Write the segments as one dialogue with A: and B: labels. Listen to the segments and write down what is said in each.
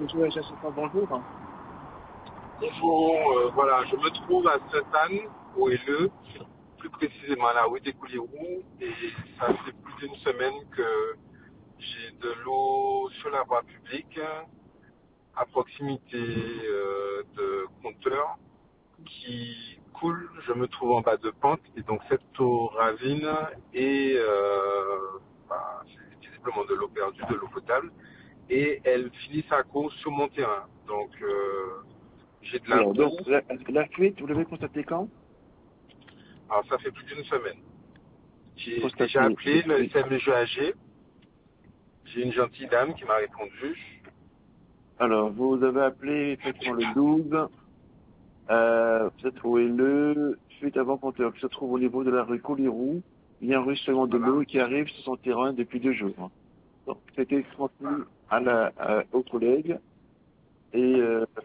A: Bonjour, bonjour.
B: Bonjour, voilà, je me trouve à Sainte-Anne, au Helleu, plus précisément à la rue des Coulirous, et ça fait plus d'une semaine que j'ai de l'eau sur la voie publique, à proximité de compteurs, qui coule. Je me trouve en bas de pente, et donc cette eau ravine, et c'est visiblement de l'eau perdue, de l'eau potable, et elle finit sa course sur mon terrain. Donc, j'ai de la
A: Alors, donc,
B: boue.
A: la fuite, vous l'avez constatée quand?
B: Alors, ça fait plus d'une semaine. J'ai déjà
A: Constatée
B: appelé le
A: depuis.
B: SMGAG. J'ai une gentille dame qui m'a répondu.
A: Alors, vous avez appelé effectivement le 12. Vous êtes trouvé le fuite avant compteur qui se trouve au niveau de la rue Colirou. Il y a un ruissellement de
B: Voilà.
A: l'eau qui arrive sur son terrain depuis 2 jours. Donc, c'était transmis aux collègues et,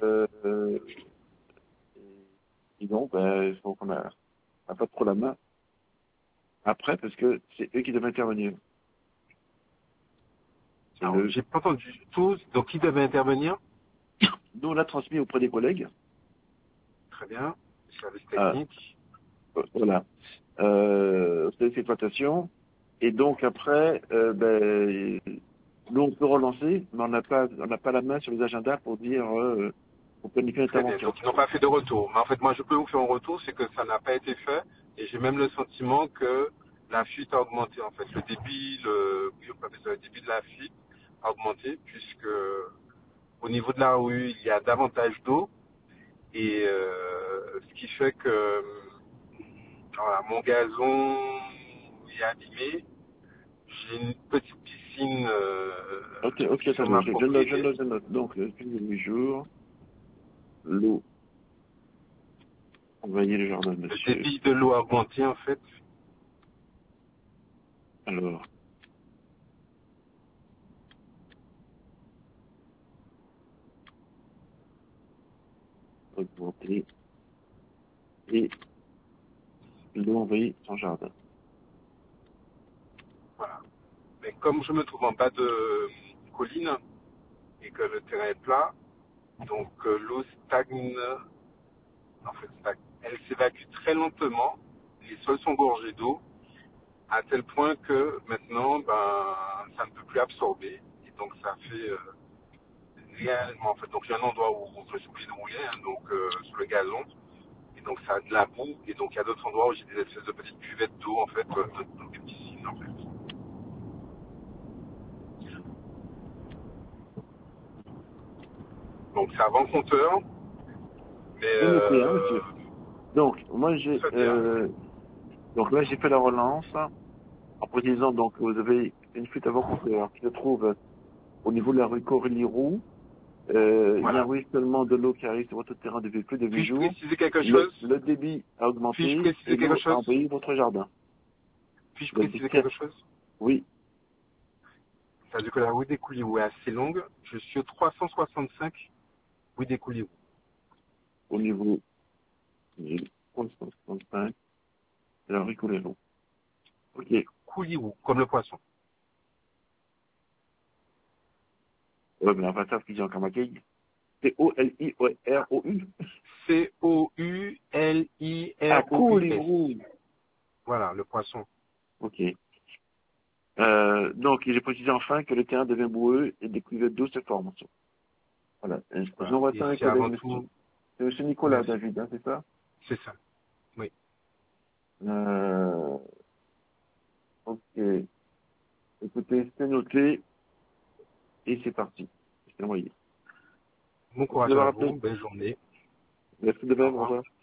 A: et donc, il faut qu'on a pas trop la main après parce que c'est eux qui doivent intervenir. C'est
B: Alors,
A: le,
B: j'ai pas entendu tout. Donc, qui devait intervenir?
A: nous, on l'a transmis auprès des collègues.
B: Très bien. Service
A: Ah,
B: technique.
A: voilà. C'est l'exploitation. Et donc après, nous on peut relancer, mais on n'a pas la main sur les agendas pour dire pour planifier
B: Très bien.
A: l'intervention.
B: Donc, ils n'ont pas fait de retour. Mais en fait, moi, je peux vous faire un retour, c'est que ça n'a pas été fait. Et j'ai même le sentiment que la fuite a augmenté. En fait, le débit, oui, on peut appeler ça le débit de la fuite a augmenté, puisque au niveau de la rue, il y a davantage d'eau. Et ce qui fait que voilà, mon gazon est abîmé. J'ai une petite piscine
A: Ok,
B: sur
A: attendez,
B: ma propriété.
A: je note. Donc, depuis 8 jours, l'eau, envahit le jardin de
B: Le
A: monsieur.
B: débit de l'eau a augmenté en fait.
A: Alors, augmenté, et l'eau envahit son jardin.
B: Voilà. Mais comme je me trouve en bas de colline et que le terrain est plat, donc l'eau stagne, en fait stagne. Elle s'évacue très lentement, les sols sont gorgés d'eau, à tel point que maintenant, ça ne peut plus absorber. Et donc ça fait réellement, en fait, donc j'ai un endroit où je suis obligé de rouler, hein, donc sur le gazon, et donc ça a de la boue, et donc il y a d'autres endroits où j'ai des espèces de petites cuvettes d'eau, en fait, donc des piscines, en fait. Donc c'est avant compteur, mais
A: C'est noté, hein, monsieur. Donc, moi,
B: très bien.
A: donc là, j'ai fait la relance, en précisant, donc, vous avez une fuite avant compteur qui se trouve au niveau de la rue Corly-Roux. Il y a un
B: Voilà.
A: ruissellement de l'eau qui arrive sur votre terrain depuis plus de 8
B: Puis-je
A: jours.
B: préciser quelque chose?
A: Le débit a
B: Puis-je
A: augmenté et
B: préciser quelque
A: l'eau a
B: chose?
A: envahi votre jardin.
B: Puis-je
A: Vous avez
B: préciser
A: dit,
B: quelque chose?
A: oui,
B: Ça veut dire que la rue des Couliou est assez longue. Je suis au 365 rue des Couliou.
A: au niveau du 365 de la rue Coléron. Ok.
B: Couliou, comme le poisson.
A: Ouais, mais on va savoir ce qu'il dit encore Macaï. C'est O-L-I-R-O-U. Ah,
B: Coulirous.
A: Coléron.
B: Voilà, le poisson.
A: Ok. Donc, j'ai précisé enfin que le terrain devient boueux et des cuvettes d'eau se forment. Voilà.
B: Voilà.
A: J'envoie
B: Et
A: ça à un
B: c'est
A: collègue,
B: avant
A: monsieur.
B: tout,
A: C'est monsieur Nicolas,
B: merci.
A: David, hein, c'est ça?
B: C'est ça. Oui.
A: Euh, ok. Écoutez, c'est noté et c'est parti. C'est envoyé.
B: Bon
A: Merci
B: courage à
A: d'avoir
B: vous.
A: appelé.
B: Belle journée.
A: Merci de
B: Au
A: même. Au
B: revoir.
A: revoir.